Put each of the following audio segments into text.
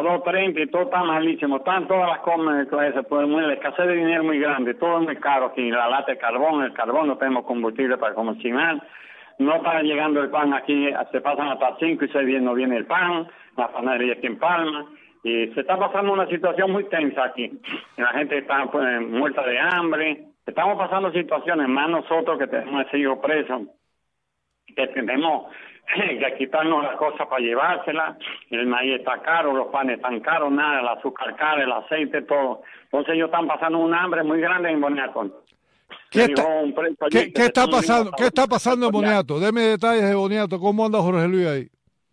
a 2.30 y todo está malísimo. Están todas las cosas, pues, la escasez de dinero muy grande, todo es muy caro aquí. La lata de carbón, el carbón, no tenemos combustible para comerciar. No está llegando el pan aquí, se pasan hasta 5 y 6 días, no viene el pan, la panadería aquí en Palma. Y se está pasando una situación muy tensa aquí. La gente está pues, muerta de hambre. Estamos pasando situaciones, más nosotros que tenemos ese hijo preso, que tenemos que quitarnos las cosas para llevárselas. El maíz está caro, los panes están caros, nada, el azúcar caro, el aceite, todo. Entonces ellos están pasando un hambre muy grande en Boniato. ¿Qué está pasando? ¿Qué está pasando en Boniato? Deme detalles de Boniato. ¿Cómo anda Jorge Luis ahí?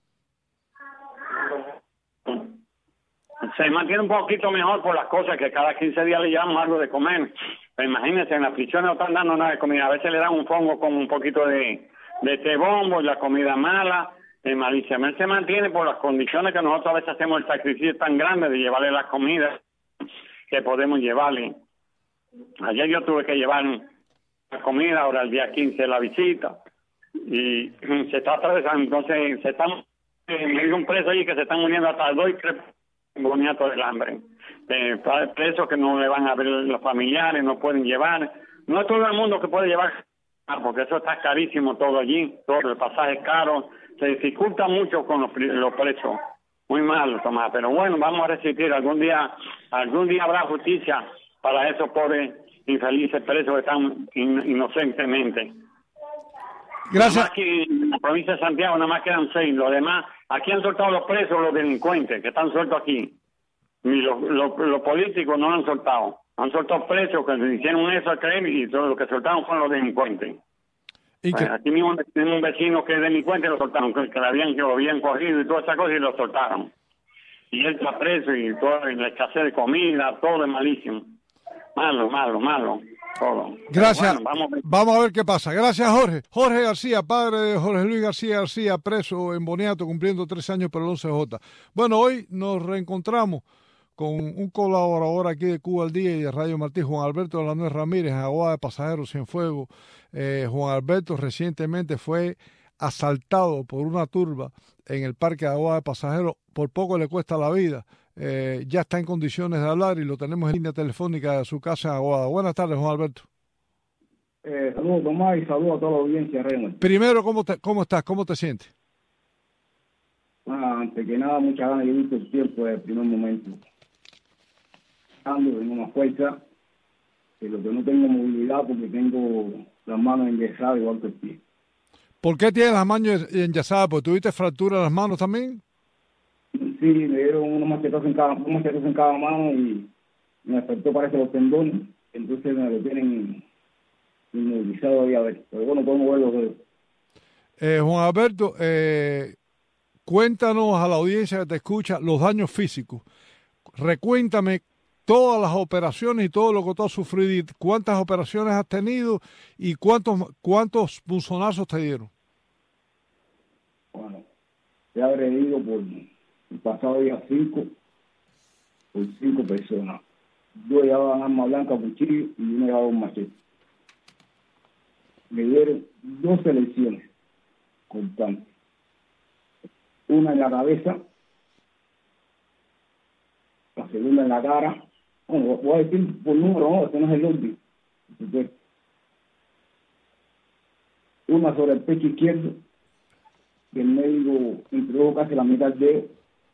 Se mantiene un poquito mejor por las cosas que cada 15 días le llevamos algo de comer. Pero imagínense, en las prisiones no están dando nada de comida. A veces le dan un fongo con un poquito de té bombo y la comida mala. Malicia se mantiene por las condiciones que nosotros a veces hacemos el sacrificio tan grande de llevarle las comidas que podemos llevarle. Ayer yo tuve que llevar la comida, ahora el día 15 la visita. Y se está atravesando, entonces se están, me dio un preso allí que se están muriendo hasta 2 y 3 boniatos del hambre. Presos que no le van a ver los familiares, no pueden llevar. No es todo el mundo que puede llevar, porque eso está carísimo todo allí, todo el pasaje es caro. Se dificulta mucho con los presos. Muy mal, Tomás, pero bueno, vamos a resistir. Algún día habrá justicia para esos pobres infelices presos que están inocentemente. Gracias. Nada más que en la provincia de Santiago nada más quedan 6. Los demás, aquí han soltado los presos, los delincuentes que están sueltos aquí. Y los políticos no lo han soltado. Han soltado presos que hicieron eso a creer y todo lo que soltaron fueron los delincuentes. Aquí mismo tenemos un vecino que es delincuente, lo soltaron, que lo habían cogido y toda esa cosa y lo soltaron. Y él está preso y toda la escasez de comida, todo es malísimo. Malo, todo. Gracias. Bueno, vamos a ver qué pasa. Gracias, Jorge. Jorge García, padre de Jorge Luis García, preso en Boniato, cumpliendo 3 años por el 11J. Bueno, hoy nos reencontramos con un colaborador aquí de Cuba al Día y de Radio Martí, Juan Alberto de la Nuez Ramírez, en Aguada de Pasajeros Cienfuegos. Juan Alberto recientemente fue asaltado por una turba en el parque de Aguada de Pasajeros. Por poco le cuesta la vida. Ya está en condiciones de hablar y lo tenemos en línea telefónica de su casa en Aguada. Buenas tardes, Juan Alberto. Saludos, Tomás, y saludos a toda la audiencia, Raymond. Primero, ¿cómo estás? ¿Cómo te sientes? Antes que nada, muchas ganas de vivir tu tiempo desde el primer momento. Ando en una fuerza, que lo que no tengo movilidad porque tengo las manos enyesadas igual que el pie. ¿Por qué tienes las manos enyesadas? ¿Porque tuviste fractura en las manos también? Sí, me dieron unos machetazos en cada mano y me afectó, parece, los tendones. Entonces me lo tienen inmovilizado ahí a ver. Pero bueno, puedo mover los dedos. Juan Alberto, cuéntanos a la audiencia que te escucha los daños físicos. Recuéntame todas las operaciones y todo lo que tú has sufrido. ¿Cuántas operaciones has tenido y cuántos punzonazos te dieron? Bueno, he agredido por el pasado día 5 por 5 personas. 2 llevaban arma blanca, cuchillo y 1 llevaba un machete. Me dieron 2 lesiones constantes. Una en la cabeza, la segunda en la cara. Bueno, voy a decir por número, no, este no es el orden. Una sobre el pecho izquierdo, que el médico introdujo casi la mitad del dedo.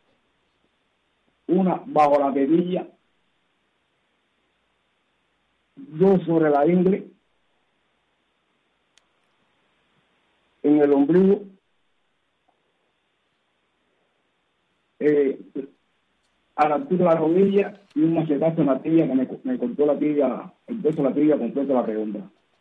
Una bajo la tetilla. 2 sobre la ingle. En el ombligo. A la altura de la rodilla y un machetazo en la tibia que me cortó la tibia, el peso de la tibia completo la redonda.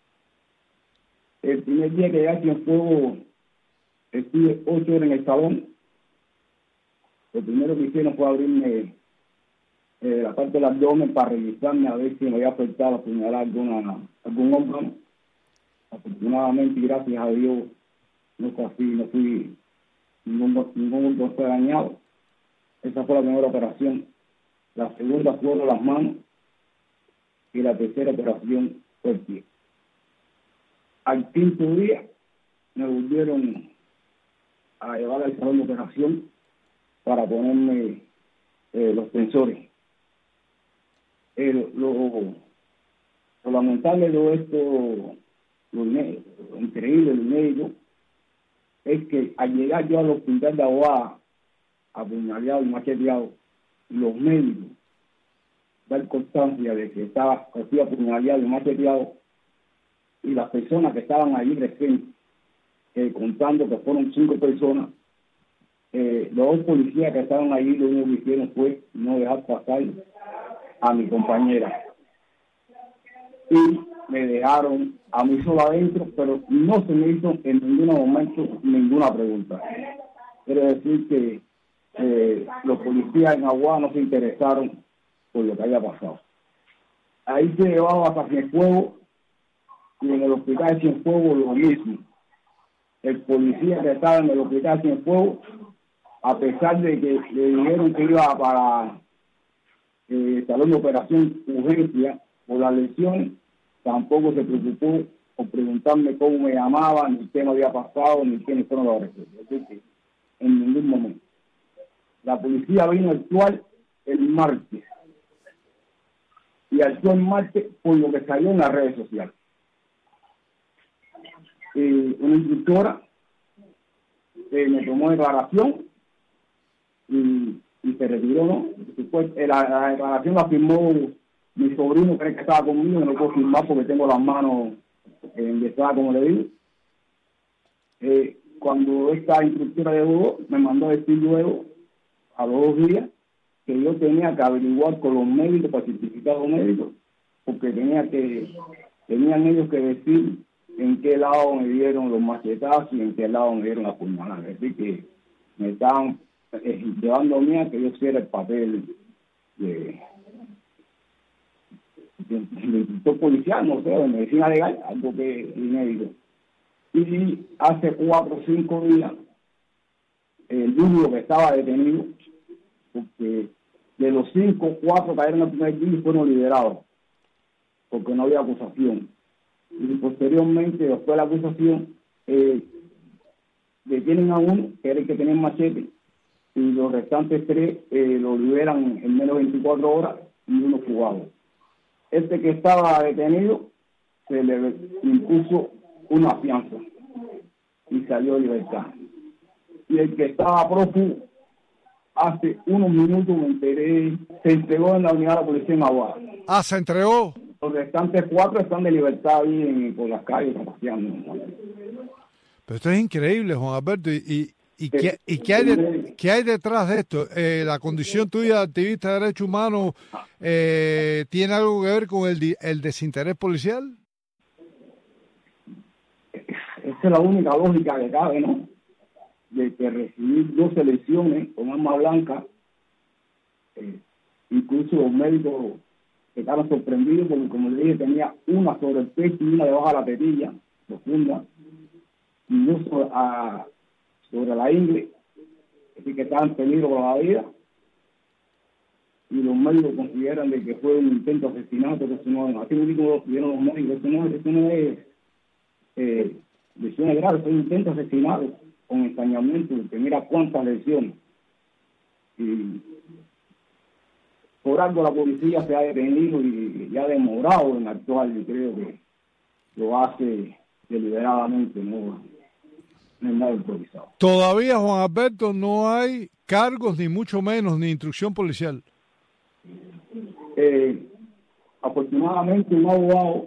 El primer día que llegué a Cienfuegos estuve 8 horas en el salón. Lo primero que hicieron fue abrirme la parte del abdomen para revisarme a ver si me había afectado apuñalar algún órgano. Afortunadamente, gracias a Dios, no fui ningún órgano fue dañado. Esa fue la primera operación. La segunda fueron las manos y la tercera operación fue el pie. Al 5º día me volvieron a llevar al salón de operación para ponerme agresores. Lo lamentable de todo esto, lo increíble, lo inédito, es que al llegar yo al hospital de Aguada, apuñaleado y macheteado, los médicos dan constancia de que estaba apuñaleado y macheteado, y las personas que estaban allí presentes, contando que fueron 5 personas, los 2 policías que estaban allí, lo único que hicieron fue no dejar pasar a mi compañera. Y me dejaron a mí solo adentro, pero no se me hizo en ningún momento ninguna pregunta. Quiero decir que los policías en Aguada no se interesaron por lo que había pasado. Ahí se llevaba hasta Cienfuegos, y en el hospital de Cienfuegos lo mismo. El policía que estaba en el hospital de Cienfuegos, a pesar de que le dijeron que iba para el salón de operación urgencia por las lesiones, tampoco se preocupó por preguntarme cómo me llamaba, ni qué me había pasado, ni quiénes fueron los agresores. Es decir, en ningún momento. La policía vino a actuar el martes, y actuó el martes por lo que salió en las redes sociales. Una instructora me tomó declaración y se retiró, ¿no? Después, la declaración la firmó mi sobrino, que estaba conmigo, no lo puedo firmar porque tengo las manos enyesadas, como le digo. Cuando esta instructora de judo me mandó a decir luego, a los 2 días, que yo tenía que averiguar con los médicos, para certificados médicos, porque tenían ellos que decir en qué lado me dieron los machetazos y en qué lado me dieron las puñaladas. Es decir, que me estaban llevando a mí a que yo hiciera el papel de instructor policial, no sé, de medicina legal, algo que es inédito. Y hace 4 o 5 días, el único que estaba detenido, porque de los 5, 4 cayeron el primer día y fueron liberados, porque no había acusación. Y posteriormente, después de la acusación, detienen a uno, que era el que tenía el machete, y los restantes 3 lo liberan en menos de 24 horas y uno fugado. Este que estaba detenido se le impuso una fianza y salió de libertad. Y el que estaba prófugo, hace unos minutos me enteré, se entregó en la unidad de la policía en Aguada. Ah, se entregó. Los restantes 4 están de libertad ahí por las calles paseando. Pero esto es increíble, Juan Alberto. ¿Qué hay detrás de esto? ¿La condición tuya de activista de derechos humanos tiene algo que ver con el desinterés policial? Esa es la única lógica que cabe, ¿no? De que recibir 2 elecciones con arma blanca, incluso los médicos estaban sorprendidos porque, como le dije, tenía una sobre el pecho y una debajo de la tetilla profunda, y dos sobre la ingle, así que estaba en peligro por la vida, y los médicos consideran de que fue un intento de asesinato, que eso no, así mismo vieron los médicos, eso no es lesiones graves, es un intento de asesinato con ensañamiento, que mira cuántas lesiones. Y por algo la policía se ha detenido y ha demorado en actuar, y creo que lo hace deliberadamente, no es nada improvisado. Todavía, Juan Alberto, no hay cargos, ni mucho menos, ni instrucción policial. Afortunadamente, un abogado,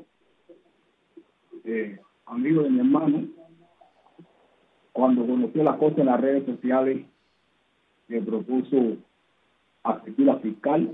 amigo de mi hermano, cuando conoció las cosas en las redes sociales, le propuso asistir al fiscal.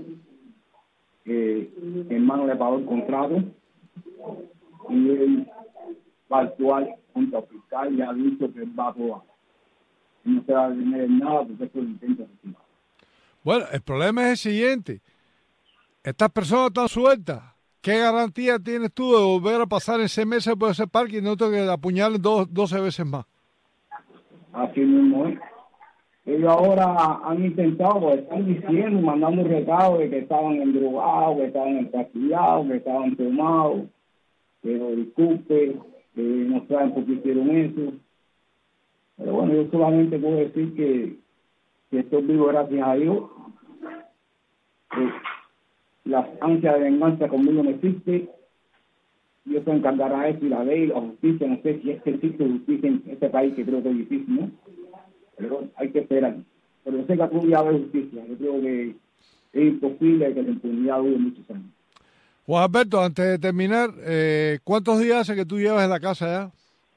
Mi hermano le pagó el contrato y él va a actuar junto al fiscal y ha dicho que él va a actuar. No se va a detener en nada porque esto es intento asesinato. Bueno, el problema es el siguiente. Estas personas están sueltas. ¿Qué garantía tienes tú de volver a pasar en 6 meses por ese parque y no te apuñalen 12 veces más? Así mismo es. Ellos ahora han intentado, pues están diciendo, mandando recados de que estaban endrogados, que estaban empastillados, que estaban tomados, pero disculpe, que no saben por qué hicieron eso. Pero bueno, yo solamente puedo decir que estoy vivo gracias a Dios, las ansias de venganza conmigo no existe. Yo se encargará de eso y la ley, la justicia, no sé si es que existe justicia en este país, que creo que es difícil, ¿no? Pero hay que esperar. Pero yo sé que aquí ya hay justicia. Yo creo que es imposible que la impunidad dure muchos años. Juan Alberto, antes de terminar, ¿cuántos días hace que tú llevas en la casa ya?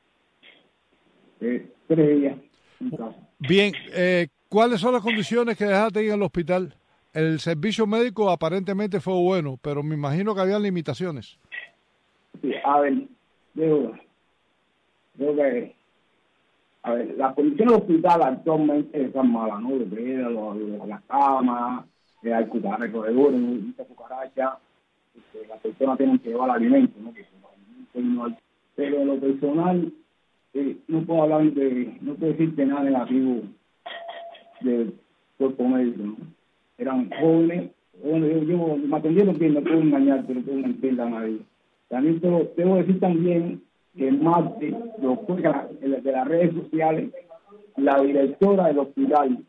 3 días en casa. Bien, ¿cuáles son las condiciones que dejaste ahí en el hospital? El servicio médico aparentemente fue bueno, pero me imagino que había limitaciones. Sí, a ver, creo que, a ver, las condiciones del hospital actualmente están malas, ¿no? Las camas, hay cucarachas, corredores, muchas cucarachas, las personas tienen que llevar alimento, ¿no? Pero en lo personal, no puedo hablar no puedo decirte nada negativo del cuerpo médico, ¿no? Eran jóvenes, yo me atendieron bien, no puedo engañarte, no puedo mentirle a nadie. También tengo que decir también que en martes, después de las redes sociales, la directora del hospital,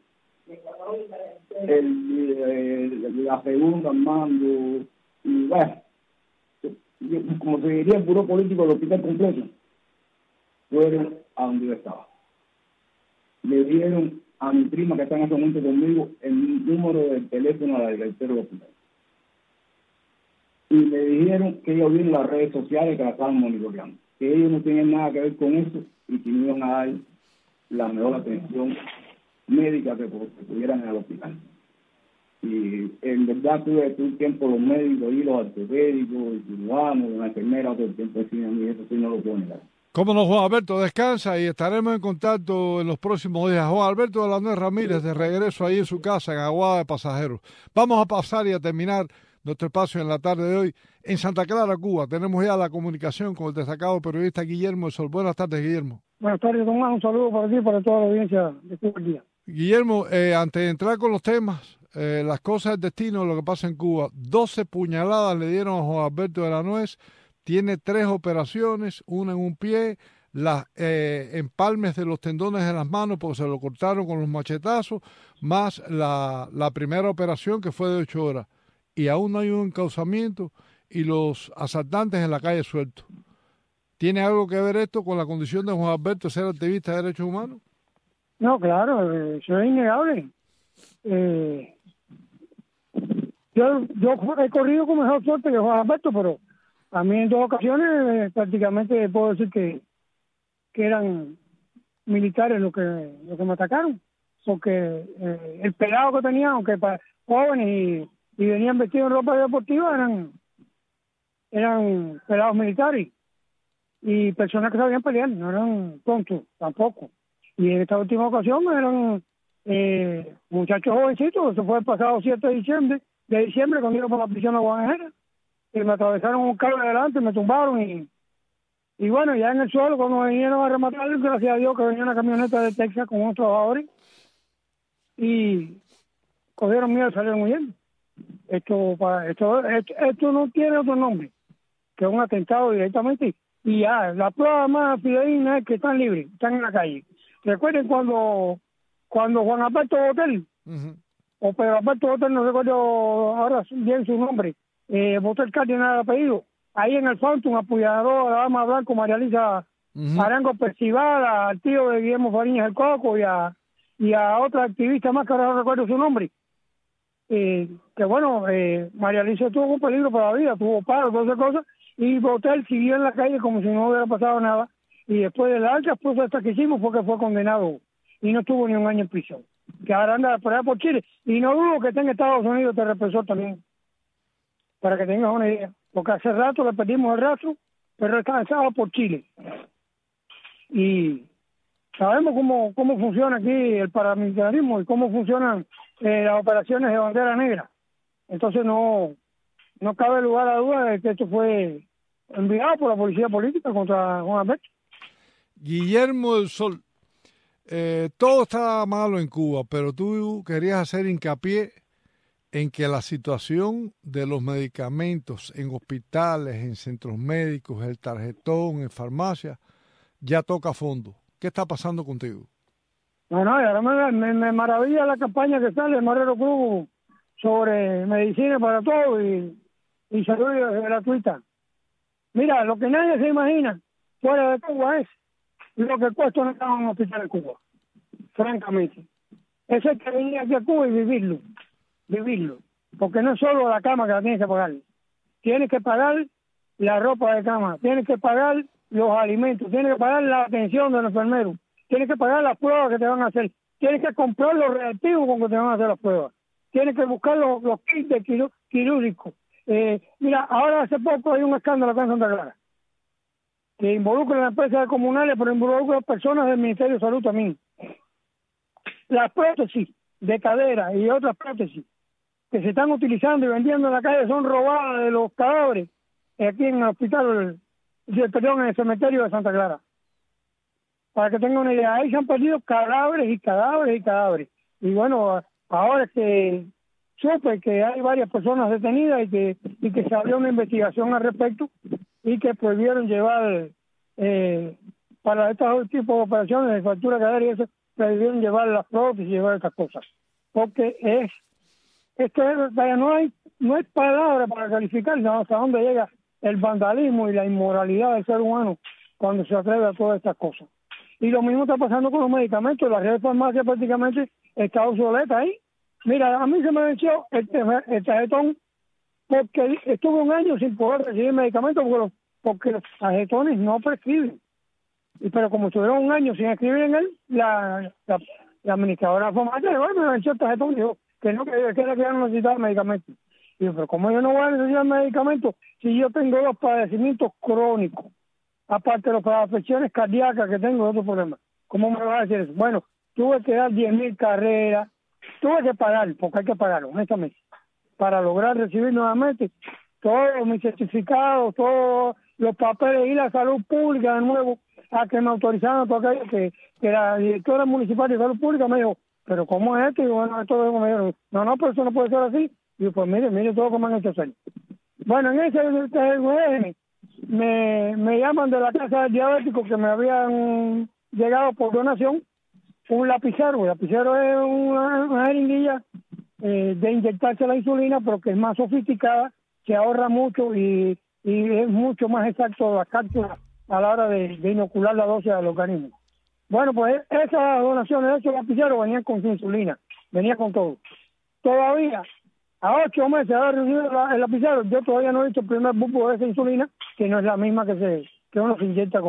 la segunda al mando, y bueno, como se diría el buró político del hospital completo, fueron a donde yo estaba. Le dieron a mi prima que está en ese momento conmigo el número del teléfono a la directora del hospital. Y me dijeron que ellos vieron las redes sociales que la estaban monitoreando, que ellos no tenían nada que ver con eso y que me iban a dar la mejor atención médica que tuvieran en el hospital. Y en verdad tuve todo el tiempo los médicos y los ortopédicos, y cirujanos, la enfermera, todo el tiempo encima de mí, eso sí no lo puedo negar. Cómo no, Juan Alberto, descansa y estaremos en contacto en los próximos días. Juan Alberto de la Nuez Ramírez, de regreso ahí en su casa, en Aguada de Pasajeros. Vamos a pasar y a terminar nuestro espacio en la tarde de hoy en Santa Clara, Cuba. Tenemos ya la comunicación con el destacado periodista Guillermo del Sol. Buenas tardes, Guillermo. Buenas tardes, don Juan. Un saludo para ti y para toda la audiencia de Cuba el Día. Guillermo, antes de entrar con los temas, las cosas del destino, lo que pasa en Cuba, 12 puñaladas le dieron a Juan Alberto de la Nuez, tiene 3 operaciones, una en un pie, las empalmes de los tendones de las manos porque se lo cortaron con los machetazos, más la primera operación que fue de 8 horas. Y aún no hay un encauzamiento y los asaltantes en la calle sueltos. ¿Tiene algo que ver esto con la condición de Juan Alberto ser activista de derechos humanos? No, claro, eso es innegable. Yo he corrido con mejor suerte que Juan Alberto, pero a mí en 2 ocasiones prácticamente puedo decir que eran militares los que me atacaron, porque el pelado que tenían, aunque para jóvenes y venían vestidos en ropa deportiva, eran pelados militares y personas que sabían pelear, no eran tontos tampoco. Y en esta última ocasión eran muchachos jovencitos. Eso fue el pasado 7 de diciembre cuando iba por la prisión de Guanajera, y me atravesaron un cable adelante, me tumbaron y bueno, ya en el suelo cuando me vinieron a rematar, gracias a Dios que venía una camioneta de Texas con unos trabajadores y cogieron miedo y salieron huyendo. Esto no tiene otro nombre que un atentado directamente, y ya la prueba más fidedigna es que están libres, están en la calle. Recuerden cuando Juan Alberto Botel, o Pedro Alberto Botel, no recuerdo ahora bien su nombre, Botel Cárdenas de apellido, ahí en el Fountain apoyador a la dama Blanco, María Elisa Arango Percival, al tío de Guillermo Fariñas el Coco y a otra activista más que ahora no recuerdo su nombre. Que bueno, María Elisa estuvo con peligro para la vida, tuvo paro, todas esas cosas, y Botel siguió en la calle como si no hubiera pasado nada, y después de las altas protestas que hicimos fue que fue condenado y no estuvo ni un año en prisión, que ahora anda por allá por Chile, y no dudo que esté en Estados Unidos de represor también, para que tengas una idea, porque hace rato le perdimos el rastro, pero estaba por Chile. Y sabemos cómo funciona aquí el paramilitarismo y cómo funcionan las operaciones de bandera negra. Entonces no cabe lugar a duda de que esto fue enviado por la policía política contra Juan Alberto. Guillermo del Sol, todo está malo en Cuba, pero tú querías hacer hincapié en que la situación de los medicamentos en hospitales, en centros médicos, el tarjetón, en farmacias, ya toca fondo. ¿Qué está pasando contigo? No, y ahora me maravilla la campaña que sale, Marrero Cruz sobre medicina para todo y salud gratuita. Mira, lo que nadie se imagina fuera de Cuba es lo que cuesta una cama en un hospital en Cuba, francamente. Eso hay que venir aquí a Cuba y vivirlo, porque no es solo la cama que la tienes que pagar. Tienes que pagar la ropa de cama, tienes que pagar los alimentos, tienes que pagar la atención del enfermero, tienes que pagar las pruebas que te van a hacer, tienes que comprar los reactivos con que te van a hacer las pruebas, tienes que buscar los kits de quirúrgicos. Mira, ahora hace poco hay un escándalo acá en Santa Clara que involucra a las empresas comunales, pero involucra a personas del Ministerio de Salud también. Las prótesis de cadera y otras prótesis que se están utilizando y vendiendo en la calle son robadas de los cadáveres aquí en el hospital, en el cementerio de Santa Clara. Para que tengan una idea, ahí se han perdido cadáveres y cadáveres y cadáveres. Y bueno, ahora es que supe que hay varias personas detenidas y que se abrió una investigación al respecto y que prohibieron llevar para estos tipos de operaciones de fractura de cadera y eso, prohibieron llevar las prótesis y llevar estas cosas. Porque no hay palabra para calificar hasta dónde llega el vandalismo y la inmoralidad del ser humano cuando se atreve a todas estas cosas. Y lo mismo está pasando con los medicamentos. La red de farmacia prácticamente está obsoleta ahí. Mira, a mí se me venció el tarjetón porque estuve un año sin poder recibir medicamentos porque los tarjetones no prescriben. Pero como estuvieron un año sin escribir en él, la administradora de la farmacia me venció el tarjetón y dijo que era que ya no necesitaba medicamentos. Y yo, pero ¿cómo yo no voy a necesitar medicamentos si yo tengo los padecimientos crónicos? Aparte de las afecciones cardíacas que tengo, otro problema. ¿Cómo me vas a decir eso? Bueno, tuve que dar 10.000 carreras, tuve que pagar, porque hay que pagar, honestamente, para lograr recibir nuevamente todos mis certificados, todos los papeles y la salud pública de nuevo, a que me autorizaran todo aquello que la directora municipal de salud pública me dijo, pero ¿cómo es esto? Y bueno, esto me dijeron, no, pero eso no puede ser así. Y yo, pues mire todo lo que me han hecho hacer. Bueno, en ese me llaman de la casa del diabético que me habían llegado por donación un lapicero. El lapicero es una jeringuilla de inyectarse la insulina, pero que es más sofisticada, que ahorra mucho y es mucho más exacto la cápsula a la hora de inocular la dosis al organismo. Bueno, pues esas donaciones de esos lapiceros venían con su insulina, venía con todo. Todavía, a 8 meses de haber recibido el lapicero, yo todavía no he visto el primer buco de esa insulina, que no es la misma que uno se inyecta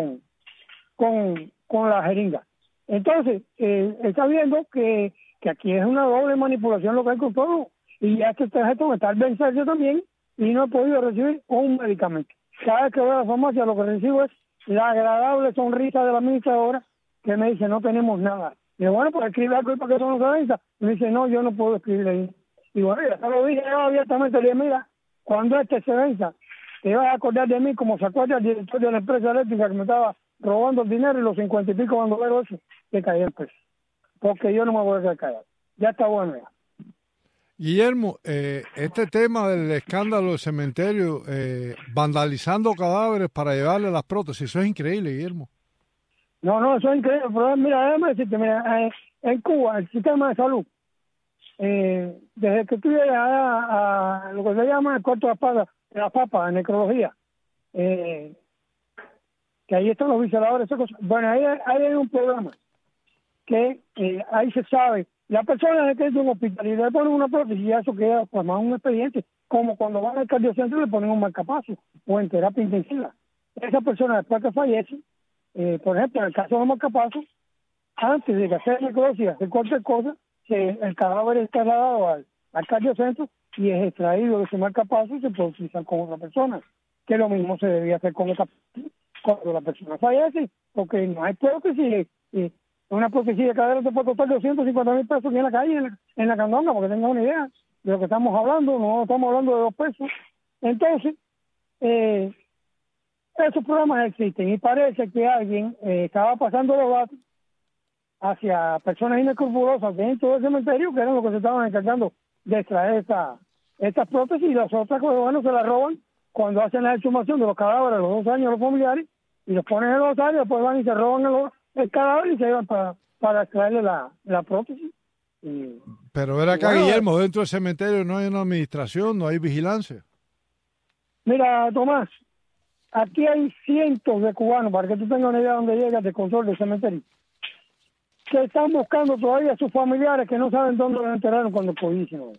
con la jeringa. Entonces, está viendo que aquí es una doble manipulación lo que hay con todo. Y este tarjetón está al vencerse también y no he podido recibir un medicamento. Cada vez que voy a la farmacia lo que recibo es la agradable sonrisa de la administradora que me dice, no tenemos nada. Y yo, bueno, pues escribe algo para que eso no se venza. Y me dice, no, yo no puedo escribir ahí. Y bueno, ya se lo dije yo abiertamente, le dije, mira, cuando se venza, te vas a acordar de mí como se acuerda el director de la empresa eléctrica que me estaba robando el dinero y los 50 y pico cuando veo eso, que caí en peso. Porque yo no me voy a quedar callado. Ya está bueno ya. Guillermo, este tema del escándalo del cementerio, vandalizando cadáveres para llevarle las prótesis, eso es increíble, Guillermo. No, eso es increíble. Pero mira, déjame decirte, en Cuba, el sistema de salud, desde que tú llegas a lo que se llama el cuarto de la papa, en necrología, que ahí están los vigiladores, esas cosas. Bueno, ahí hay un programa que ahí se sabe. La persona que es de un hospital y le ponen una prótesis y eso queda formado un expediente, como cuando van al cardiocentro le ponen un marcapaso o en terapia intensiva. Esa persona después que fallece, por ejemplo, en el caso de los marcapasos, antes de que hacer necrosis, hacer cualquier cosa, el cadáver es trasladado al cardiocentro y es extraído de ese marcapaso y se puede utilizar con otra persona. Que lo mismo se debía hacer con esta cuando la persona fallece, porque no hay prótesis. Una prótesis de cadera te puede costar 250,000 pesos aquí en la calle, en la candonga, porque tengas una idea de lo que estamos hablando. No estamos hablando de 2 pesos. Entonces, esos programas existen y parece que alguien estaba pasando los datos hacia personas inescrupulosas dentro del cementerio, que eran los que se estaban encargando de extraer estas prótesis, y las otras cosas, bueno, se las roban cuando hacen la exhumación de los cadáveres a los 2 años los familiares y los ponen en los osario, después van y se roban el cadáver y se llevan para extraerle la prótesis. Pero ver acá, bueno, Guillermo, dentro del cementerio no hay una administración, no hay vigilancia. Mira, Tomás, aquí hay cientos de cubanos, para que tú tengas una idea de dónde llega el control del cementerio, que están buscando todavía a sus familiares que no saben dónde los enterraron cuando cogieron.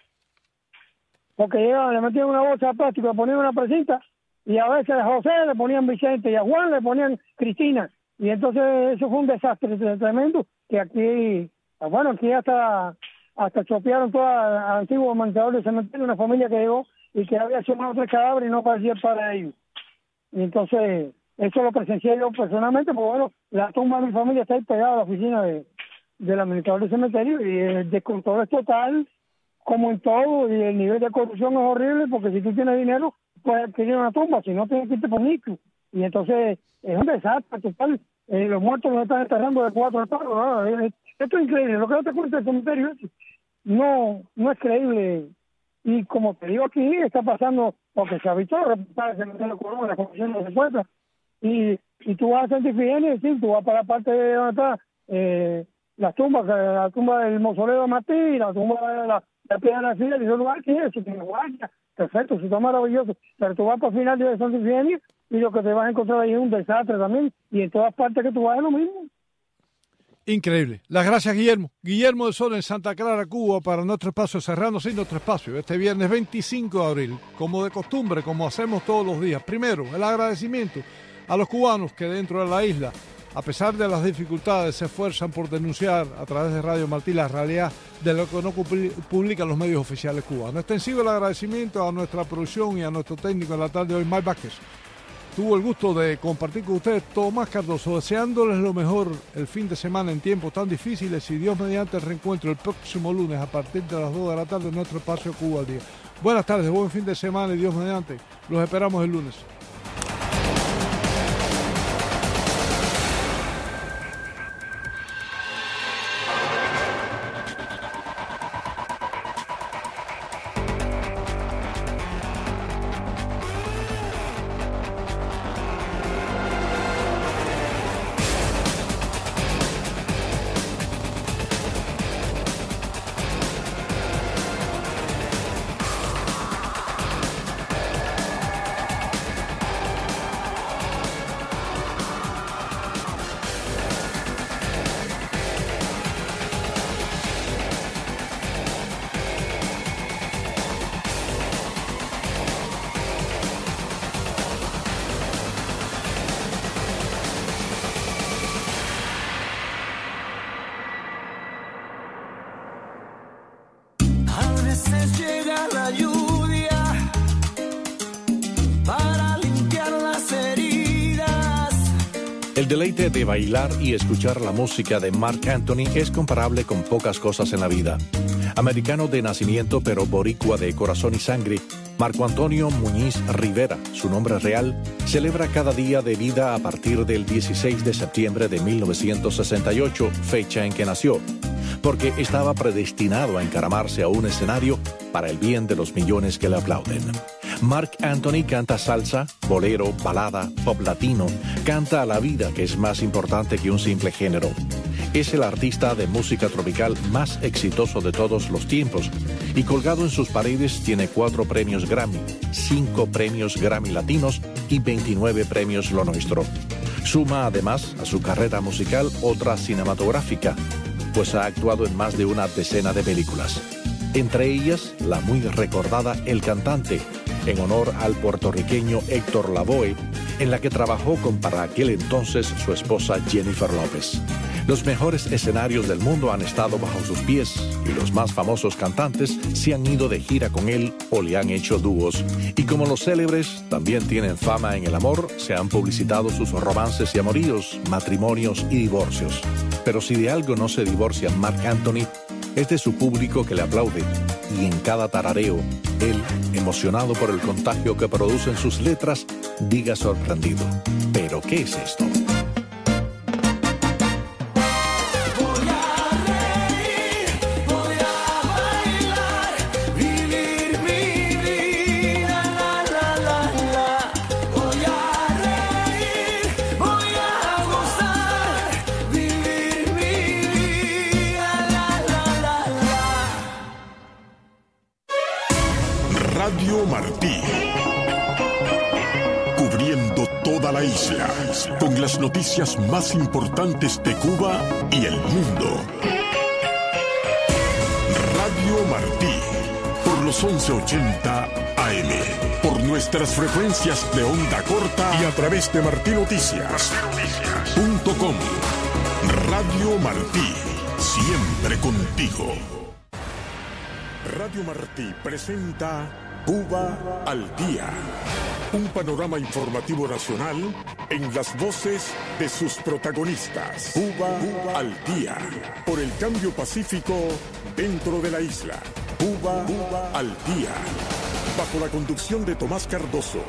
Porque llegaban, le metían una bolsa de plástico, le ponían una presita, y a veces a José le ponían Vicente, y a Juan le ponían Cristina. Y entonces eso fue un desastre tremendo, que aquí, bueno, aquí hasta chopearon toda el antiguo administrador del cementerio, una familia que llegó y que había sumado 3 cadáveres y no parecía para ellos. Y entonces, eso lo presencié yo personalmente, porque bueno, la tumba de mi familia está ahí pegada a la oficina del administrador del cementerio, y el descontrol es total, como en todo, y el nivel de corrupción es horrible, porque si tú tienes dinero, puedes adquirir una tumba, si no tienes que irte por nicho. Y entonces, es un desastre total. Los muertos los están enterrando de 4 al palo, ¿no? Esto es increíble. Lo que no te cuenta el cementerio no es creíble. Y como te digo, aquí está pasando, porque se habitó el cementerio Colón, la comisión no se encuentra. Y tú vas a Santa Ifigenia, sí, tú vas para la parte de donde está la tumba del mausoleo de Martí, la tumba de la piedra de la Fila, y esos lugares que eso tiene guardia. Perfecto, eso está maravilloso. Pero tú vas para el final de Santa Ifigenia y lo que te vas a encontrar ahí es un desastre también. Y en todas partes que tú vas es lo mismo. Increíble. Las gracias, Guillermo. Guillermo de Sol en Santa Clara, Cuba, para nuestro espacio, cerrando sin nuestro espacio, este viernes 25 de abril, como de costumbre, como hacemos todos los días. Primero, el agradecimiento a los cubanos que dentro de la isla, a pesar de las dificultades, se esfuerzan por denunciar a través de Radio Martí la realidad de lo que no publican los medios oficiales cubanos. Extensivo el agradecimiento a nuestra producción y a nuestro técnico en la tarde de hoy, Mike Vázquez. Tuvo el gusto de compartir con ustedes Tomás Cardoso, deseándoles lo mejor el fin de semana en tiempos tan difíciles y Dios mediante el reencuentro el próximo lunes a partir de las 2 de la tarde en nuestro espacio Cuba al Día. Buenas tardes, buen fin de semana y Dios mediante. Los esperamos el lunes. Llega la lluvia para limpiar las heridas. El deleite de bailar y escuchar la música de Marc Anthony es comparable con pocas cosas en la vida. Americano de nacimiento pero boricua de corazón y sangre, Marco Antonio Muñiz Rivera, su nombre real, celebra cada día de vida a partir del 16 de septiembre de 1968, fecha en que nació, porque estaba predestinado a encaramarse a un escenario para el bien de los millones que le aplauden. Marc Anthony canta salsa, bolero, balada, pop latino, canta a la vida, que es más importante que un simple género. Es el artista de música tropical más exitoso de todos los tiempos y colgado en sus paredes tiene 4 premios Grammy, 5 premios Grammy Latinos y 29 premios Lo Nuestro. Suma además a su carrera musical otra cinematográfica, pues ha actuado en más de una decena de películas. Entre ellas, la muy recordada El Cantante, en honor al puertorriqueño Héctor Lavoe, en la que trabajó con para aquel entonces su esposa Jennifer López. Los mejores escenarios del mundo han estado bajo sus pies y los más famosos cantantes se han ido de gira con él o le han hecho dúos. Y como los célebres también tienen fama en el amor, se han publicitado sus romances y amoríos, matrimonios y divorcios. Pero si de algo no se divorcia Marc Anthony, es de su público que le aplaude. Y en cada tarareo, él, emocionado por el contagio que producen sus letras, diga sorprendido: ¿pero qué es esto? Radio Martí. Cubriendo toda la isla, con las noticias más importantes de Cuba y el mundo. Radio Martí, por los 1180 AM, por nuestras frecuencias de onda corta y a través de martinoticias.com. Radio Martí, siempre contigo. Radio Martí presenta Cuba al Día. Un panorama informativo nacional en las voces de sus protagonistas. Cuba al Día. Por el cambio pacífico dentro de la isla. Cuba al Día. Bajo la conducción de Tomás Cardoso.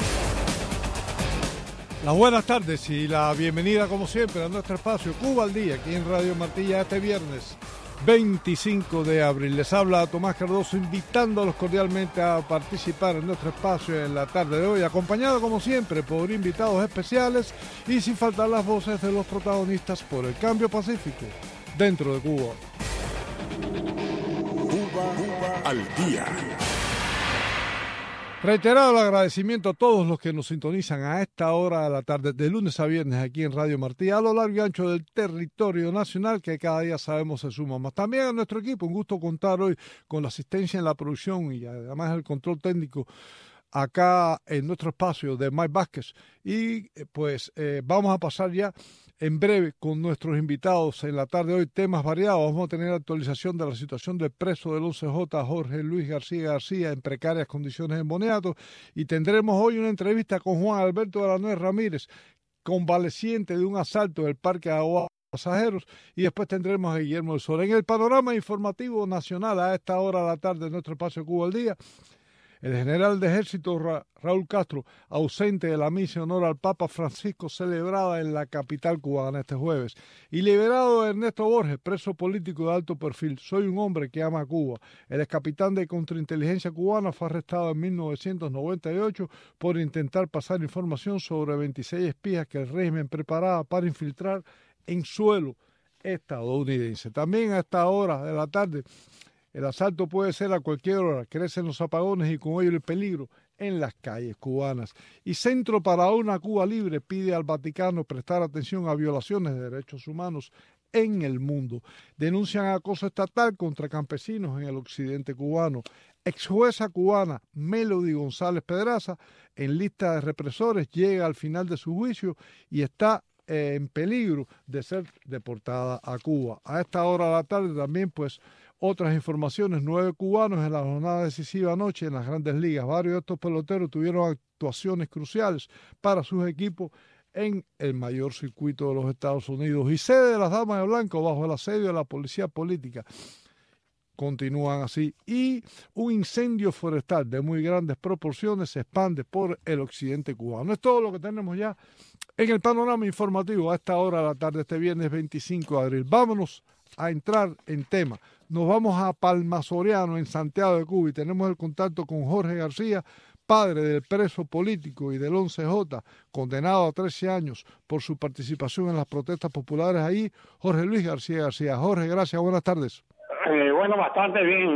Las buenas tardes y la bienvenida como siempre a nuestro espacio Cuba al Día, aquí en Radio Martí ya este viernes 25 de abril. Les habla Tomás Cardoso invitándolos cordialmente a participar en nuestro espacio en la tarde de hoy, acompañado como siempre por invitados especiales y sin faltar las voces de los protagonistas por el cambio pacífico dentro de Cuba. Cuba al Día. Reiterado el agradecimiento a todos los que nos sintonizan a esta hora de la tarde, de lunes a viernes aquí en Radio Martí, a lo largo y ancho del territorio nacional, que cada día sabemos se suma más. También a nuestro equipo, un gusto contar hoy con la asistencia en la producción y además el control técnico acá en nuestro espacio de Mike Vázquez. Y pues vamos a pasar ya en breve con nuestros invitados en la tarde de hoy, temas variados. Vamos a tener actualización de la situación del preso del 11J, Jorge Luis García, en precarias condiciones en Boniato, y tendremos hoy una entrevista con Juan Alberto de la Nuez Ramírez, convaleciente de un asalto del Parque de Agua Pasajeros, y después tendremos a Guillermo del Sol. En el panorama informativo nacional a esta hora de la tarde en nuestro espacio Cuba al Día, el general de ejército Raúl Castro, ausente de la misa en honor al Papa Francisco celebrada en la capital cubana este jueves. Y liberado Ernesto Borges, preso político de alto perfil. Soy un hombre que ama a Cuba. El excapitán de contrainteligencia cubana fue arrestado en 1998 por intentar pasar información sobre 26 espías que el régimen preparaba para infiltrar en suelo estadounidense. También a esta hora de la tarde, el asalto puede ser a cualquier hora, crecen los apagones y con ello el peligro en las calles cubanas. Y Centro para una Cuba Libre pide al Vaticano prestar atención a violaciones de derechos humanos en el mundo. Denuncian acoso estatal contra campesinos en el occidente cubano. Exjueza cubana Melody González Pedraza, en lista de represores, llega al final de su juicio y está en peligro de ser deportada a Cuba. A esta hora de la tarde también, pues, otras informaciones, 9 cubanos en la jornada decisiva anoche en las Grandes Ligas. Varios de estos peloteros tuvieron actuaciones cruciales para sus equipos en el mayor circuito de los Estados Unidos. Y sede de las Damas de Blanco bajo el asedio de la policía política continúan así. Y un incendio forestal de muy grandes proporciones se expande por el occidente cubano. Es todo lo que tenemos ya en el panorama informativo a esta hora de la tarde, este viernes 25 de abril. Vámonos a entrar en tema. Nos vamos a Palma Soriano, en Santiago de Cuba, y tenemos el contacto con Jorge García, padre del preso político y del 11J, condenado a 13 años por su participación en las protestas populares ahí, Jorge Luis García. Jorge, gracias, buenas tardes. Bueno, bastante bien.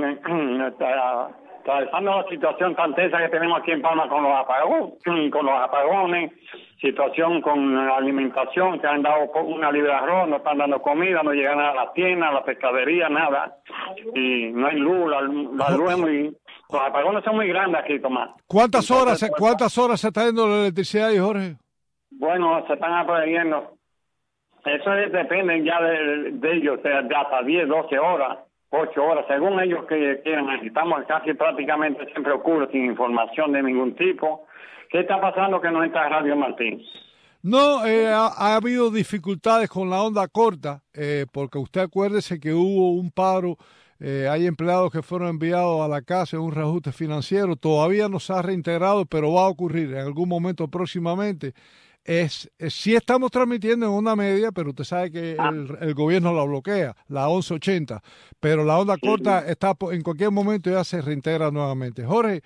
Atravesando la situación tan tensa que tenemos aquí en Palma con los apagones, situación con la alimentación, que han dado una libra de arroz, no están dando comida, no llegan a las tiendas, a la pescadería, nada. Y no hay luz, la luz es muy... Los apagones son muy grandes aquí, Tomás. ¿Cuántas horas se está yendo la electricidad ahí, Jorge? Bueno, se están aprendiendo. Eso depende ya de ellos, de hasta 10, 12 horas. 8 horas, según ellos que quieran. Estamos casi prácticamente siempre oscuros, sin información de ningún tipo. ¿Qué está pasando que no entra Radio Martín? No, ha habido dificultades con la onda corta, porque usted acuérdese que hubo un paro, hay empleados que fueron enviados a la casa en un reajuste financiero, todavía no se ha reintegrado, pero va a ocurrir en algún momento próximamente. Sí estamos transmitiendo en onda media, pero usted sabe que el gobierno la bloquea, la 1180, pero la onda corta está en cualquier momento ya se reintegra nuevamente. Jorge,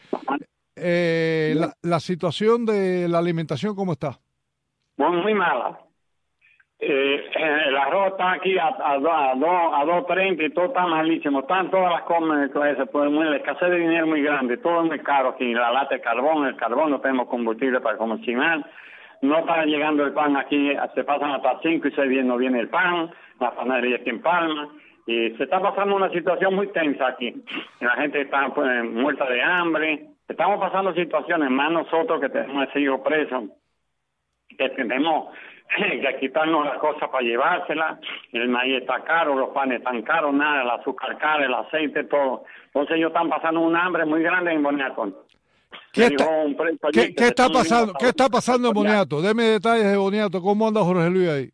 la situación de la alimentación, ¿cómo está? Muy mala. El arroz está aquí a 2.30 y todo está malísimo. Están todas las cosas, pues, la escasez de dinero muy grande. Todo es muy caro aquí. La lata de carbón, el carbón, no tenemos combustible para cocinar. No está llegando el pan aquí. Se pasan hasta 5 y 6 días no viene el pan. La panadería aquí en Palma. Y se está pasando una situación muy tensa aquí. La gente está pues, muerta de hambre. Estamos pasando situaciones, más nosotros que tenemos ese hijo preso, que tenemos que quitarnos las cosas para llevárselas. El maíz está caro, los panes están caros, nada, el azúcar caro, el aceite, todo. Entonces ellos están pasando un hambre muy grande en Boniato. ¿Qué está pasando? ¿Qué está pasando en Boniato? Deme detalles de Boniato. ¿Cómo anda Jorge Luis ahí?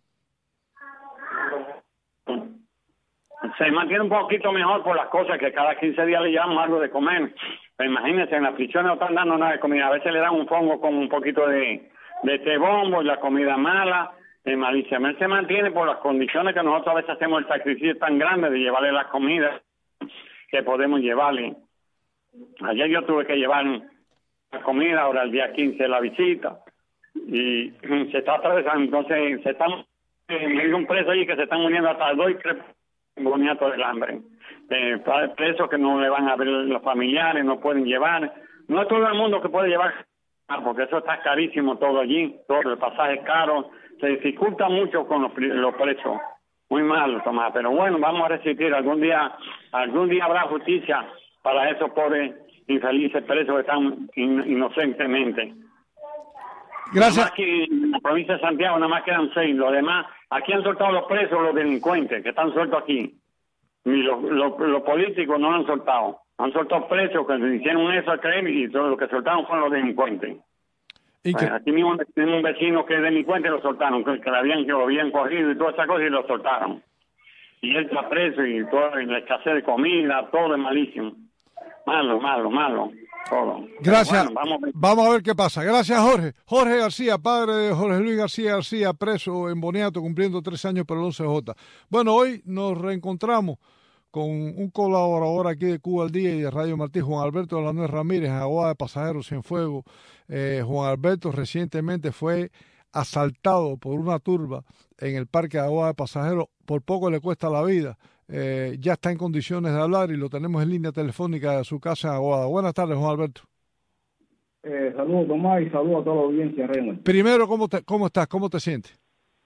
Se mantiene un poquito mejor por las cosas que cada 15 días le llevamos algo de comer. Pero imagínense, en las prisiones no están dando nada de comida. A veces le dan un fongo con un poquito de té bombo y la comida mala. Malicia. Él se mantiene por las condiciones que nosotros a veces hacemos el sacrificio tan grande de llevarle las comidas que podemos llevarle. Ayer yo tuve que llevar la comida, ahora el día 15 la visita. Y se está atravesando, entonces se están... hay un preso allí que se están muriendo hasta 2 y 3 boniatos del hambre. Presos que no le van a ver los familiares, no pueden llevar. No es todo el mundo que puede llevar, porque eso está carísimo todo allí, todo el pasaje es caro, se dificulta mucho con los presos. Muy mal, Tomás, pero bueno, vamos a resistir. Algún día habrá justicia para esos pobres infelices presos que están inocentemente. Gracias. Aquí en la provincia de Santiago nada más quedan 6, los demás, aquí han soltado los presos, los delincuentes que están sueltos aquí. Y los políticos no lo han soltado. Han soltado presos que se hicieron eso a creer y todo lo que soltaron fueron los delincuentes. Aquí mismo tenemos un vecino que es delincuente y lo soltaron, que lo habían corrido y toda esa cosa y lo soltaron. Y él está preso y todo, y la escasez de comida, todo es malísimo. Malo, todo. Gracias. Bueno, vamos a ver qué pasa. Gracias, Jorge. Jorge García, padre de Jorge Luis García, preso en Boniato, cumpliendo 3 años por el 11J. Bueno, hoy nos reencontramos con un colaborador aquí de Cuba al Día y de Radio Martí, Juan Alberto de la Nuez Ramírez, en Aguada de Pasajeros Cienfuegos. Juan Alberto recientemente fue asaltado por una turba en el parque de Aguada de Pasajeros. Por poco le cuesta la vida. Ya está en condiciones de hablar y lo tenemos en línea telefónica de su casa en Aguada. Buenas tardes, Juan Alberto. Saludos, Tomás, y saludos a toda la audiencia, Raymond. Primero, ¿cómo estás? ¿Cómo te sientes?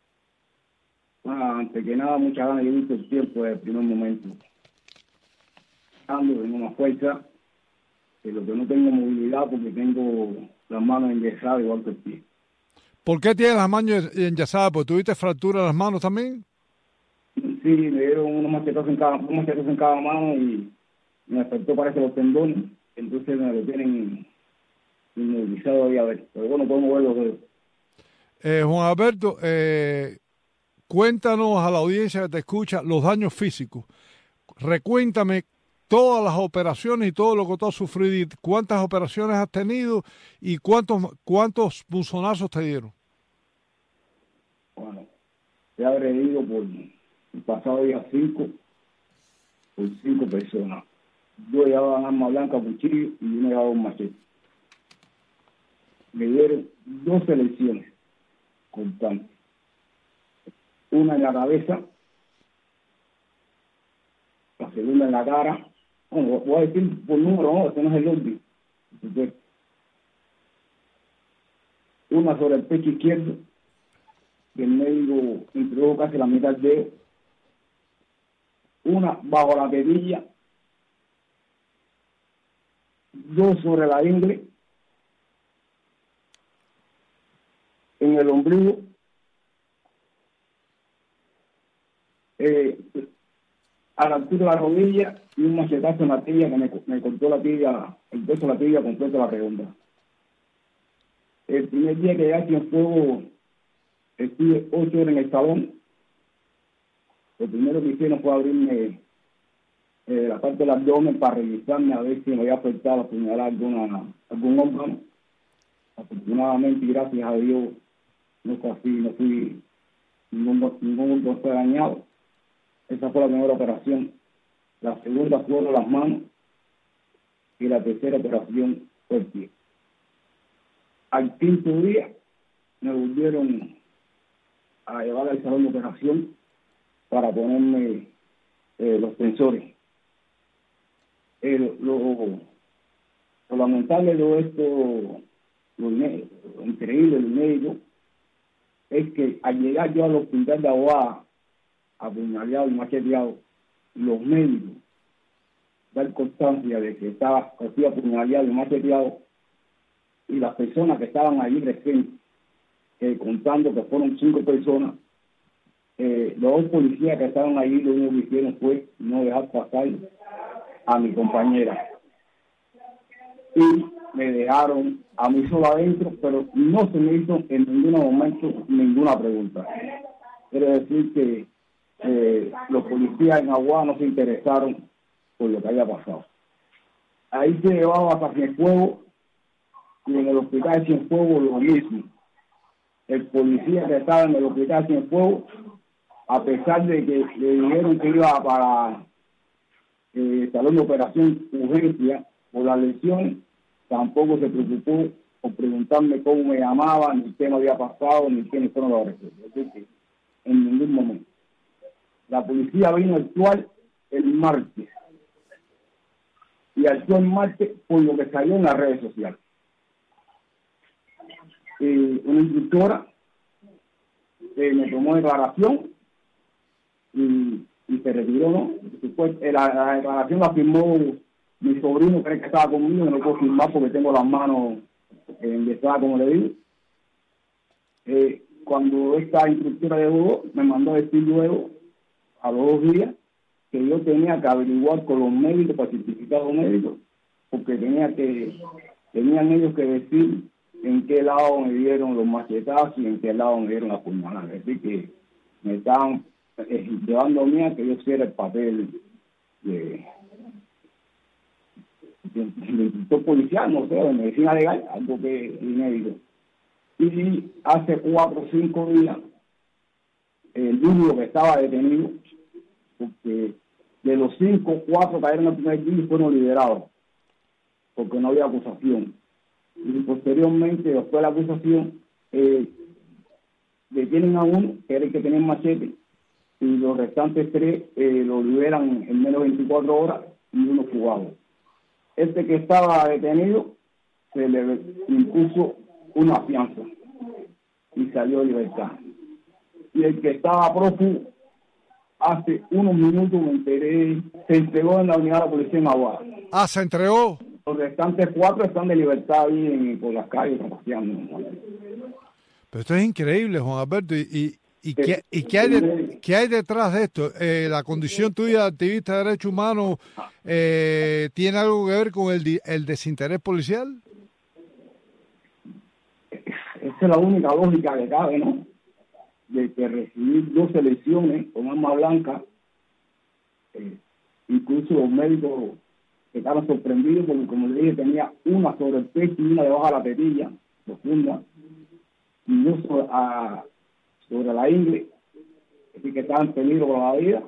Antes que nada, muchas ganas de vivir el tiempo desde el primer momento. Ando en una fuerza, que lo que no tengo movilidad porque tengo las manos enyesadas igual que el pie. ¿Por qué tienes las manos enyesadas? ¿Porque tuviste fractura en las manos también? Sí, me dieron unos machetazos en cada mano y me afectó, parece, los tendones. Entonces me lo tienen inmovilizado ahí a ver. Pero bueno, puedo mover los dedos. Juan Alberto, cuéntanos a la audiencia que te escucha los daños físicos. Recuéntame todas las operaciones y todo lo que tú has sufrido, y cuántas operaciones has tenido y cuántos punzonazos te dieron. Bueno, he agredido por el pasado día 5 por 5 personas. Yo llevaba arma blanca, cuchillo y uno llevaba un machete. Me dieron 2 lesiones constantes. Una en la cabeza, la segunda en la cara. Bueno, voy a decir por número, no, ese no es el orden. Una sobre el pecho izquierdo, que el médico introdujo casi la mitad de él. Una bajo la pedilla. 2 sobre la ingle. En el ombligo. A la altura de la rodilla y un machetazo en la tibia que me cortó la tibia, el peso de la tibia completo la redonda. El primer día que llegué en fuego estuve 8 horas en el salón. Lo primero que hicieron fue abrirme la parte del abdomen para revisarme a ver si me había afectado, apuñalar algún órgano. Afortunadamente, gracias a Dios, no fui ningún órgano fue dañado. Esa fue la primera operación. La segunda fueron las manos y la tercera operación fue el pie. Al 5º día me volvieron a llevar al salón de operación para ponerme los tensores. Lo lamentable de todo esto, lo increíble, lo inédito, es que al llegar yo al hospital de Aguada, apuñaleado y macheteado, los médicos dan constancia de que estaba apuñaleado y macheteado, y las personas que estaban allí presentes, contando que fueron 5 personas, los 2 policías que estaban allí, lo único que hicieron fue no dejar pasar a mi compañera. Y me dejaron a mí solo adentro, pero no se me hizo en ningún momento ninguna pregunta. Quiero decir que los policías en Aguada no se interesaron por lo que había pasado. Ahí se llevaba hasta Cienfuegos, y en el hospital de Cienfuegos lo mismo. El policía que estaba en el hospital de Cienfuegos, a pesar de que le dijeron que iba para el salón de operación urgencia por las lesiones, tampoco se preocupó por preguntarme cómo me llamaba, ni qué me había pasado, ni quiénes fueron los agresores. Es decir, en ningún momento. La policía vino a actuar el martes, y actuó el martes por lo que salió en las redes sociales. Una instructora me tomó declaración y se retiró, ¿no? Después, la declaración la firmó mi sobrino, cree que estaba conmigo, no puedo firmar porque tengo las manos enyesadas, como le digo. Cuando esta instructora llegó, me mandó a decir luego, a los 2 días, que yo tenía que averiguar con los médicos, para certificados médicos, porque tenían ellos que decir en qué lado me dieron los machetazos y en qué lado me dieron las puñaladas. Es decir, que me estaban llevando a mí a que yo hiciera el papel de instructor policial, no sé, de medicina legal, algo que es inédito. Y hace 4 o 5 días, el único que estaba detenido, porque de los 5, 4 cayeron el primer día y fueron liberados, porque no había acusación. Y posteriormente, después de la acusación, detienen a uno, que era el que tenía el machete, y los restantes 3 lo liberan en menos de 24 horas y uno fugado. Este que estaba detenido se le impuso una fianza y salió de libertad. Y el que estaba prófugo, hace unos minutos me enteré, se entregó en la unidad de la policía en Aguada. Ah, se entregó. Los restantes 4 están de libertad ahí por las calles paseando. Pero esto es increíble, Juan Alberto. ¿Y qué hay detrás de esto? ¿La condición tuya de activista de derechos humanos tiene algo que ver con el desinterés policial? Esa es la única lógica que cabe, ¿no? De que recibir 12 lesiones con arma blanca, incluso los médicos estaban sorprendidos porque, como le dije, tenía una sobre el pecho y una debajo de la tetilla profunda, y dos sobre la ingle, así que estaba en peligro por la vida,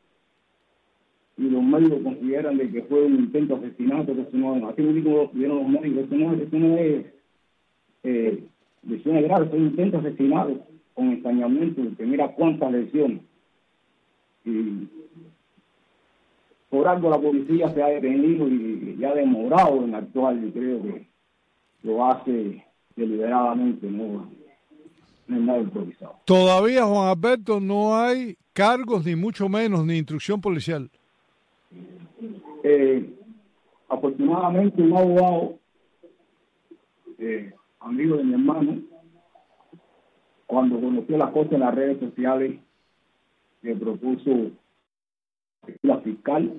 y los médicos consideran de que fue un intento de asesinato, que eso no, así lo vieron los médicos, eso no es lesiones graves, es un intento de asesinato con ensañamiento, que mira cuántas lesiones. Y por algo la policía se ha detenido y ha demorado en actuar, y creo que lo hace deliberadamente, no es nada improvisado. Todavía, Juan Alberto, no hay cargos, ni mucho menos, ni instrucción policial. Afortunadamente, un abogado, amigo de mi hermano, cuando conoció las cosas en las redes sociales, le propuso la fiscal,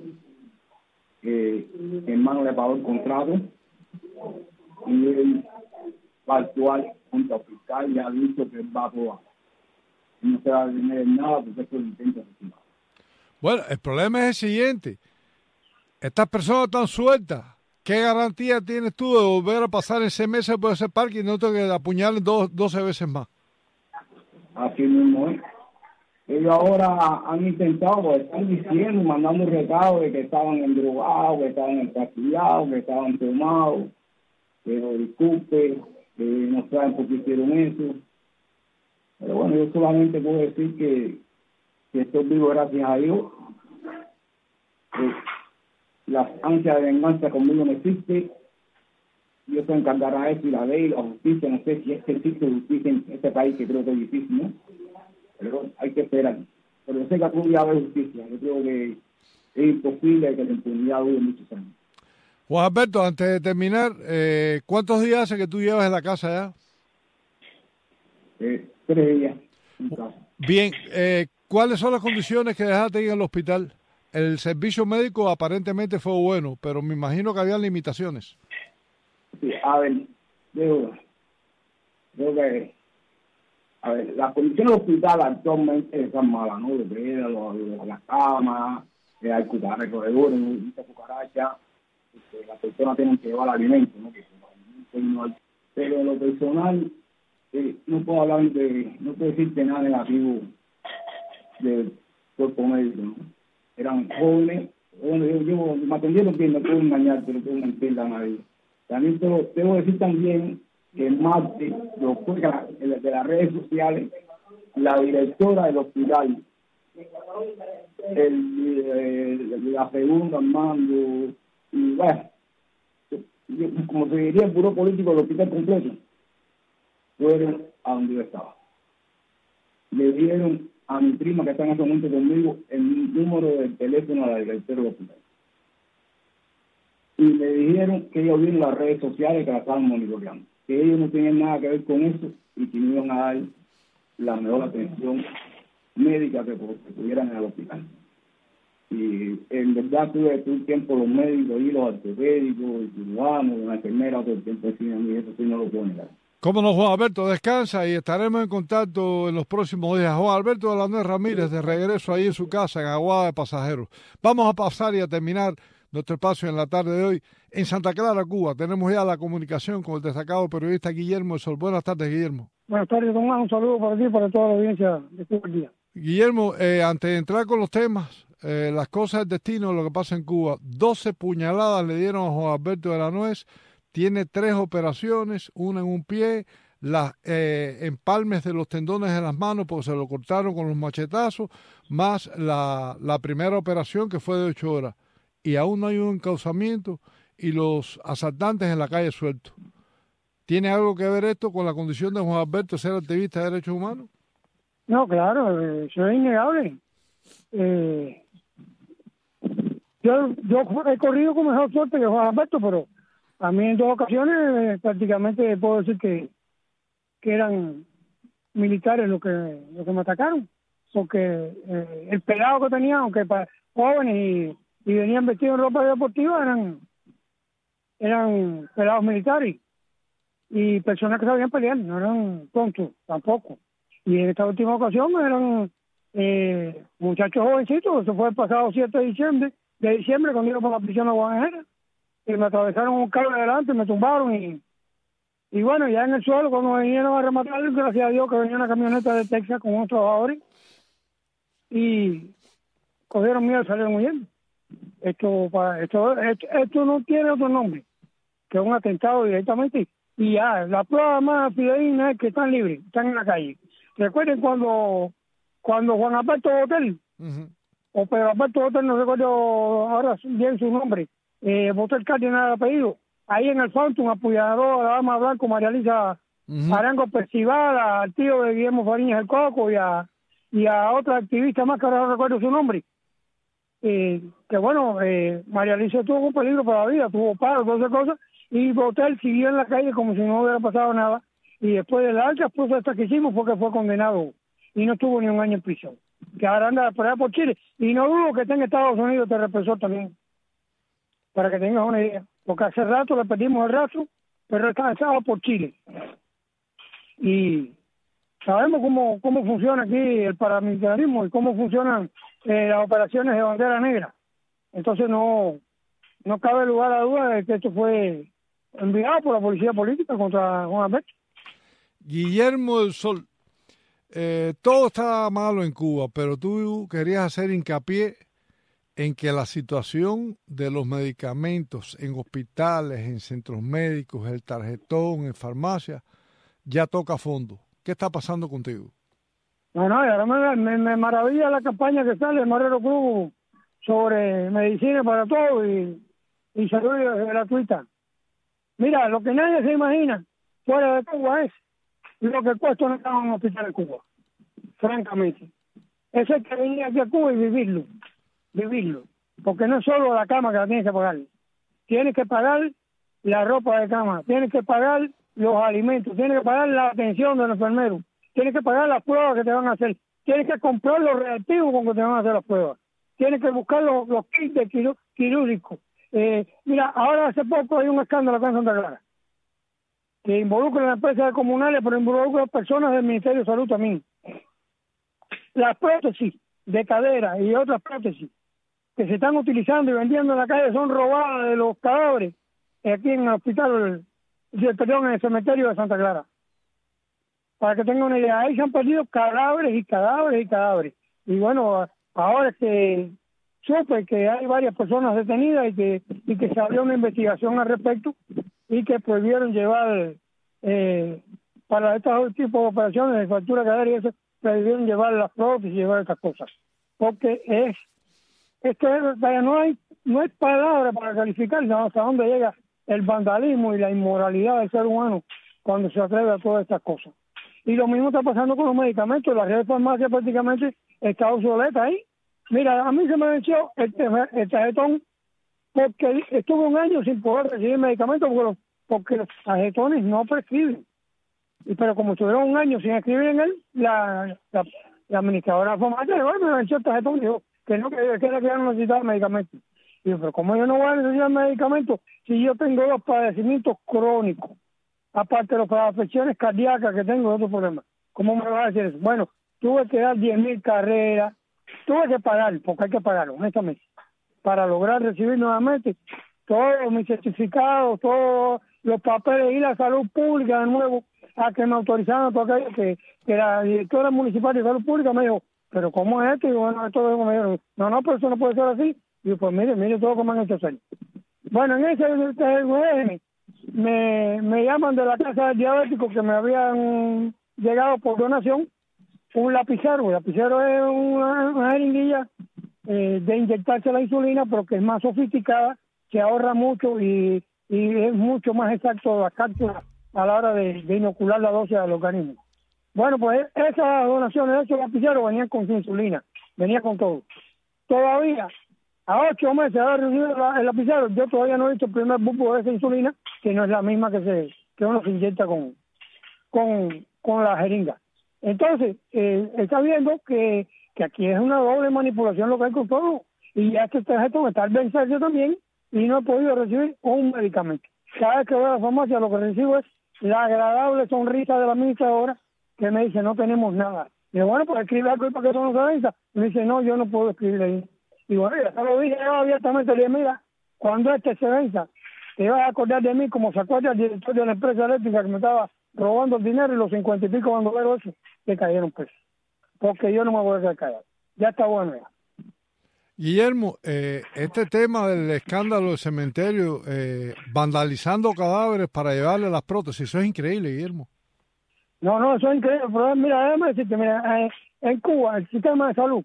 mi hermano le pagó el contrato y él va a actuar junto al fiscal y ha dicho que él va a probar. No se va a detener en nada porque esto es intento asesinato. Bueno, el problema es el siguiente. Estas personas están sueltas. ¿Qué garantía tienes tú de volver a pasar en 6 meses por ese parque y no te que apuñalen 12 veces más? Así mismo es. Ellos ahora han intentado, pues, están diciendo, mandando recados de que estaban endrogados, que estaban empastillados, que estaban tomados, pero disculpe, no saben por qué hicieron eso. Pero bueno, yo solamente puedo decir que estoy vivo gracias a Dios. Las ansias de venganza conmigo no existen. Dios se encargará de eso y la ley, la justicia. No sé si es que existe justicia en este país, que creo que es difícil, ¿no? Pero hay que esperar. Pero yo sé que algún día va a haber justicia. Yo creo que es imposible que la impunidad dure muchos años. Juan Alberto, antes de terminar, ¿cuántos días hace que tú llevas en la casa ya? 3 días en casa. Bien, ¿cuáles son las condiciones que dejaste ahí en el hospital? El servicio médico aparentemente fue bueno, pero me imagino que había limitaciones. Sí, a ver, creo que, a ver, las condiciones del hospital actualmente están malas, ¿no? Las camas, hay cucarachas, corredores, muchas cucarachas, las personas tienen que llevar alimentos, ¿no? Pero en lo personal, no puedo no puedo decirte nada negativo del cuerpo médico, ¿no? Eran jóvenes, yo me atendieron bien, no puedo engañarte, no puedo mentirle a nadie. También debo decir también que el martes, de las redes sociales, la directora del hospital, la segunda al mando, y bueno, como se diría el buró político del hospital completo, fueron a donde yo estaba. Le dieron a mi prima que está en ese momento conmigo el número del teléfono a la directora del hospital. Y me dijeron que ellos vieron las redes sociales que la estaban monitoreando, que ellos no tenían nada que ver con eso y que me iban a dar la mejor atención médica que tuvieran en el hospital. Y en verdad tuve todo el tiempo los médicos y los ortopédicos, el cirujano, la enfermera, todo el tiempo encima de mí, eso sí no lo puedo negar. Cómo no, Juan Alberto, descansa y estaremos en contacto en los próximos días. Juan Alberto Delanuez Ramírez, de regreso ahí en su casa, en Aguada de Pasajeros. Vamos a pasar y a terminar nuestro espacio en la tarde de hoy en Santa Clara, Cuba. Tenemos ya la comunicación con el destacado periodista Guillermo del Sol. Buenas tardes, Guillermo. Buenas tardes, Tomás. Un saludo para ti y para toda la audiencia de Cuba el Día. Guillermo, antes de entrar con los temas, las cosas del destino, lo que pasa en Cuba, 12 puñaladas le dieron a Juan Alberto Delanuez. Tiene 3 operaciones, una en un pie, las empalmes de los tendones de las manos porque se lo cortaron con los machetazos, más la primera operación que fue de 8 horas. Y aún no hay un encauzamiento y los asaltantes en la calle sueltos. ¿Tiene algo que ver esto con la condición de Juan Alberto ser activista de derechos humanos? No, claro, eso es innegable. Yo he corrido con mejor suerte que Juan Alberto, pero a mí en 2 ocasiones prácticamente puedo decir que eran militares los que me atacaron, porque el pelado que tenía, aunque para jóvenes y venían vestidos en ropa deportiva, eran pelados militares y personas que sabían pelear, no eran tontos tampoco. Y en esta última ocasión eran muchachos jovencitos. Eso fue el pasado 7 de diciembre cuando iba por la prisión de Guadalajara, y me atravesaron un cable adelante, me tumbaron y bueno, ya en el suelo cuando me vinieron a rematar, gracias a Dios que venía una camioneta de Texas con unos trabajadores y cogieron miedo y salieron huyendo. Esto no tiene otro nombre que un atentado directamente, y ya la prueba más fidedigna es que están libres, están en la calle. Recuerden cuando Juan Alberto Hotel, o Pedro Alberto Hotel, no recuerdo ahora bien su nombre, votó el cardenal de apellido, ahí en el Fountain apoyador a la dama Blanco, María Elisa Arango Percival, al tío de Guillermo Fariñas el Coco y a otra activista más que ahora no recuerdo su nombre. Que bueno, María Elisa estuvo con peligro para la vida, tuvo paro, todas esas cosas, y Botel siguió en la calle como si no hubiera pasado nada, y después de la alta protesta que hicimos fue que fue condenado y no estuvo ni un año en prisión, que ahora anda por allá por Chile, y no dudo que esté en Estados Unidos de represor también, para que tengas una idea, porque hace rato le perdimos el rastro, pero estaba por Chile. Y sabemos cómo funciona aquí el paramilitarismo y cómo funcionan las operaciones de bandera negra. Entonces no cabe lugar a duda de que esto fue enviado por la policía política contra Juan Alberto. Guillermo del Sol, todo está malo en Cuba, pero tú querías hacer hincapié en que la situación de los medicamentos en hospitales, en centros médicos, el tarjetón, en farmacias, ya toca fondo. ¿Qué está pasando contigo? No, y ahora me maravilla la campaña que sale de Marrero Cruz sobre medicina para todos y salud gratuita. Mira, lo que nadie se imagina fuera de Cuba es lo que cuesta una cama en un hospital en Cuba, francamente. Eso hay que venir aquí a Cuba y vivirlo, porque no es solo la cama que la tienes que pagar. Tienes que pagar la ropa de cama, tienes que pagar los alimentos, tienes que pagar la atención de los enfermeros, tienes que pagar las pruebas que te van a hacer, tienes que comprar los reactivos con que te van a hacer las pruebas, tienes que buscar los kits de quirúrgicos. Mira, ahora hace poco hay un escándalo acá en Santa Clara que involucra a las empresas comunales, pero involucra a personas del Ministerio de Salud también. Las prótesis de cadera y otras prótesis que se están utilizando y vendiendo en la calle son robadas de los cadáveres aquí en el hospital, perdón, en el cementerio de Santa Clara. Para que tengan una idea, ahí se han perdido cadáveres y cadáveres y cadáveres. Y bueno, ahora es que supe que hay varias personas detenidas y que se abrió una investigación al respecto y que prohibieron llevar para estos tipos de operaciones de fractura de cadera y eso, prohibieron llevar las prótesis y llevar estas cosas. Porque es que vaya, no hay palabra para calificar hasta dónde llega el vandalismo y la inmoralidad del ser humano cuando se atreve a todas estas cosas. Y lo mismo está pasando con los medicamentos. La red de farmacia prácticamente está obsoleta ahí. Mira, a mí se me venció el tarjetón porque estuve un año sin poder recibir medicamentos porque los tarjetones no prescriben. Pero como estuvieron un año sin escribir en él, la administradora de la farmacia dijo, me venció el tarjetón, dijo que era que ya no necesitaba medicamentos. Digo, pero ¿cómo yo no voy a necesitar medicamentos si yo tengo dos padecimientos crónicos? Aparte de las afecciones cardíacas que tengo, otro problema. ¿Cómo me vas a decir eso? Bueno, tuve que dar 10.000 carreras, tuve que pagar, porque hay que pagarlo, honestamente, para lograr recibir nuevamente todos mis certificados, todos los papeles, ir a salud pública de nuevo, a que me autorizaran todo aquello que la directora municipal de salud pública me dijo, pero ¿cómo es esto? Y bueno, esto me dijeron, no, pero eso no puede ser así. Y yo, pues mire todo como han hecho hacer. Bueno, en ese me llaman de la casa del diabético que me habían llegado por donación un lapicero. El lapicero es una jeringuilla de inyectarse la insulina, pero que es más sofisticada, que ahorra mucho y es mucho más exacto la cápsula a la hora de inocular la dosis al organismo. Bueno, pues esas donaciones de esos lapiceros venían con su insulina, venía con todo. Todavía, a 8 meses de haber recibido el lapicero, yo todavía no he visto el primer buco de esa insulina, que no es la misma que uno se inyecta con la jeringa. Entonces, está viendo que aquí es una doble manipulación lo que hay con todo. Y ya este tarjetón está al vencerse también y no he podido recibir un medicamento. Cada vez que voy a la farmacia lo que recibo es la agradable sonrisa de la administradora que me dice, no tenemos nada. Y digo, bueno, pues escribe algo para que eso no se venza. Y me dice, no, yo no puedo escribir ahí. Y bueno, ya se lo dije yo abiertamente, le dije, mira, cuando se venza, te vas a acordar de mí como se acuerda el director de la empresa eléctrica que me estaba robando el dinero y los 50 y pico bandoleros esos que cayeron presos. Porque yo no me voy a quedar callado. Ya está bueno ya. Guillermo, este tema del escándalo del cementerio, vandalizando cadáveres para llevarle las prótesis, eso es increíble, Guillermo. No, eso es increíble. Pero mira, déjame decirte, en Cuba, el sistema de salud,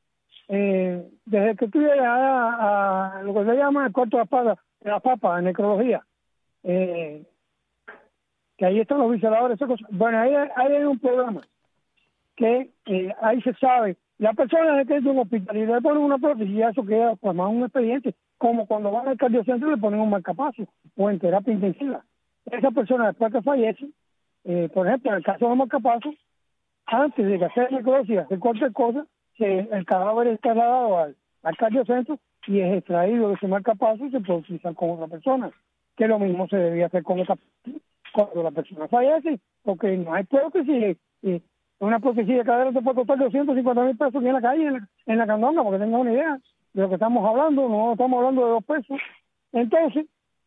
desde que tú llegas a lo que se llama el cuarto de la papa, en necrología, que ahí están los viceladores, esas cosas. Bueno, ahí hay un programa que ahí se sabe. La persona que es de un hospital y le ponen una prótesis y eso queda pues más un expediente, como cuando van al cardiocentro le ponen un marcapaso o en terapia intensiva. Esa persona después que fallece, por ejemplo, en el caso de marcapaso, antes de hacer necrosis, hacer cualquier cosa, el cadáver es trasladado al cardiocentro y es extraído de ese marcapaso y se puede utilizar con otra persona. Que lo mismo se debía hacer con esa cuando la persona fallece, porque no hay prótesis. Una prótesis de cadera te puede costar 250,000 pesos aquí en la calle, en la candonga, porque tengas una idea de lo que estamos hablando, no estamos hablando de 2 pesos. Entonces,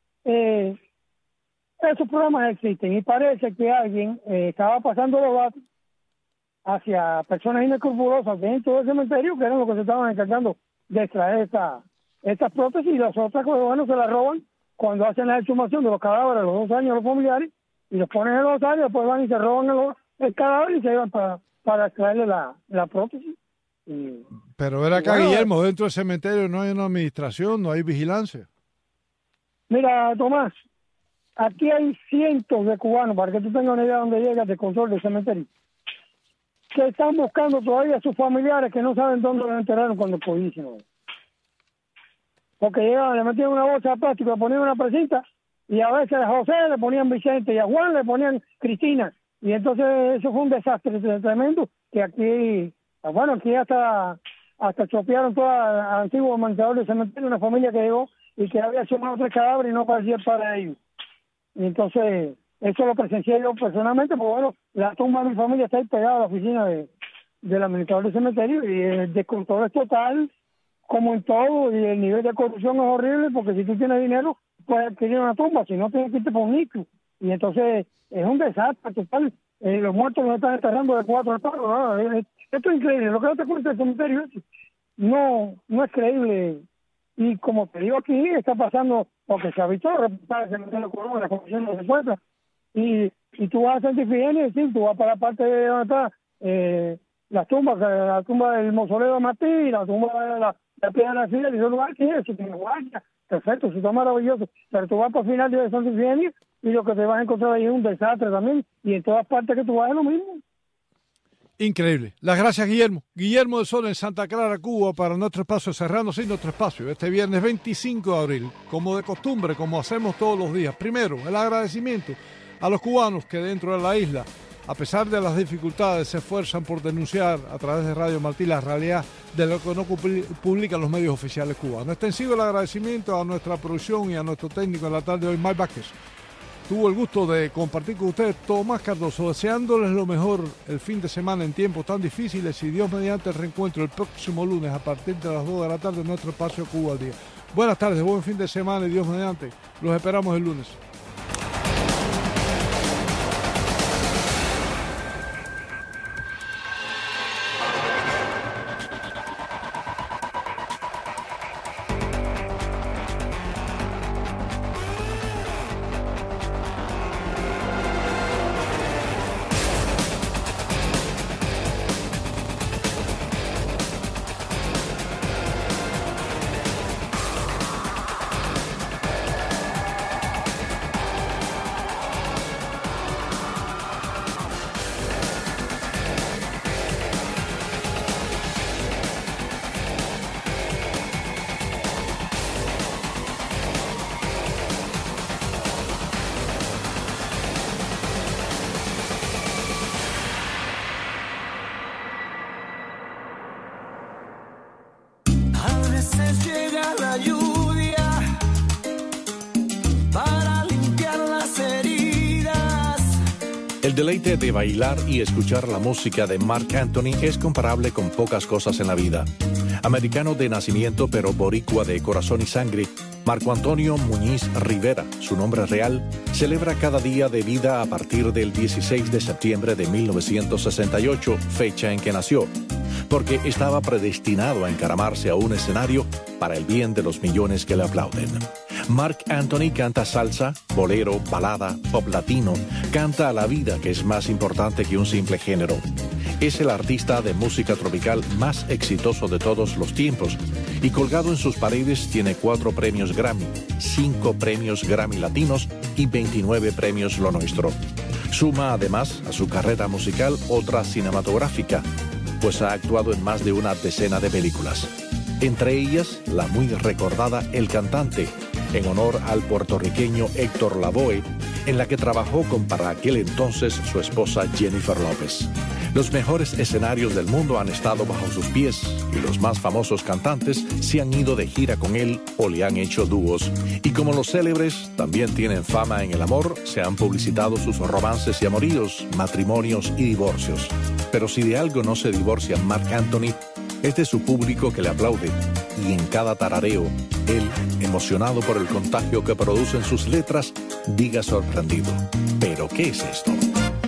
esos programas existen y parece que alguien estaba pasando los datos hacia personas inescrupulosas dentro del cementerio, que eran los que se estaban encargando de extraer estas prótesis, y las otras cosas, bueno, se las roban cuando hacen la exhumación de los cadáveres a los 2 años los familiares y los ponen en los osarios, después van y se roban el cadáver y se llevan para para traerle la prótesis. Pero ver acá, bueno, Guillermo, dentro del cementerio no hay una administración, no hay vigilancia. Mira, Tomás, aquí hay cientos de cubanos, para que tú tengas una idea de dónde llega el control del cementerio, que están buscando todavía a sus familiares que no saben dónde los enterraron cuando cogieron. Porque llegaban, le metían una bolsa de plástico, le ponían una presita, y a veces a José le ponían Vicente, y a Juan le ponían Cristina. Y entonces eso fue un desastre tremendo, que aquí, bueno, aquí hasta chopearon todo al antiguo administrador del cementerio, una familia que llegó y que había sumado 3 cadáveres y no parecía para ellos. Y entonces, eso lo presencié yo personalmente, porque bueno, la tumba de mi familia está ahí pegada a la oficina del administrador del cementerio, y el descontrol es total, como en todo, y el nivel de corrupción es horrible, porque si tú tienes dinero, puedes adquirir una tumba, si no tienes que irte por un nicho. Y entonces, es un desastre total. Los muertos los están enterrando de 4 palos, ¿no? Esto es increíble. Lo que no te cuenta el cementerio no es creíble. Y como te digo, aquí está pasando, porque se ha visto reportajes en el cementerio de Colón, la comisión no se encuentra. Y tú vas a Santifieni, es decir, tú vas para la parte de donde está las tumbas, la tumba del mausoleo de Martí, la tumba de la piedra de la fila, y esos lugares que eso tiene guardia. Perfecto, eso está maravilloso. Pero tú vas para el final de Santifieni y lo que te vas a encontrar ahí es un desastre también. Y en todas partes que tú vas es lo mismo. Increíble. Las gracias, Guillermo. Guillermo de Sol en Santa Clara, Cuba, para nuestro espacio, cerrando sin nuestro espacio, este viernes 25 de abril, como de costumbre, como hacemos todos los días. Primero, el agradecimiento a los cubanos que dentro de la isla, a pesar de las dificultades, se esfuerzan por denunciar a través de Radio Martí la realidad de lo que no publican los medios oficiales cubanos. Extensivo el agradecimiento a nuestra producción y a nuestro técnico en la tarde de hoy, Mike Vázquez. Tuvo el gusto de compartir con ustedes Tomás Cardoso, deseándoles lo mejor el fin de semana en tiempos tan difíciles, y Dios mediante el reencuentro el próximo lunes a partir de las 2 de la tarde en nuestro espacio Cuba al Día. Buenas tardes, buen fin de semana y Dios mediante, los esperamos el lunes. El deleite de bailar y escuchar la música de Marc Anthony es comparable con pocas cosas en la vida. Americano de nacimiento pero boricua de corazón y sangre, Marco Antonio Muñiz Rivera, su nombre real, celebra cada día de vida a partir del 16 de septiembre de 1968, fecha en que nació, porque estaba predestinado a encaramarse a un escenario para el bien de los millones que le aplauden. Marc Anthony canta salsa, bolero, balada, pop latino, canta a la vida, que es más importante que un simple género. Es el artista de música tropical más exitoso de todos los tiempos y colgado en sus paredes tiene 4 premios Grammy, 5 premios Grammy Latinos y 29 premios Lo Nuestro. Suma además a su carrera musical otra cinematográfica, pues ha actuado en más de una decena de películas. Entre ellas, la muy recordada El Cantante, en honor al puertorriqueño Héctor Lavoe, en la que trabajó con para aquel entonces su esposa Jennifer López. Los mejores escenarios del mundo han estado bajo sus pies y los más famosos cantantes se han ido de gira con él o le han hecho dúos. Y como los célebres también tienen fama en el amor, se han publicitado sus romances y amoríos, matrimonios y divorcios. Pero si de algo no se divorcia Marc Anthony, es de su público que le aplaude, y en cada tarareo, él, emocionado por el contagio que producen sus letras, diga sorprendido: ¿pero qué es esto?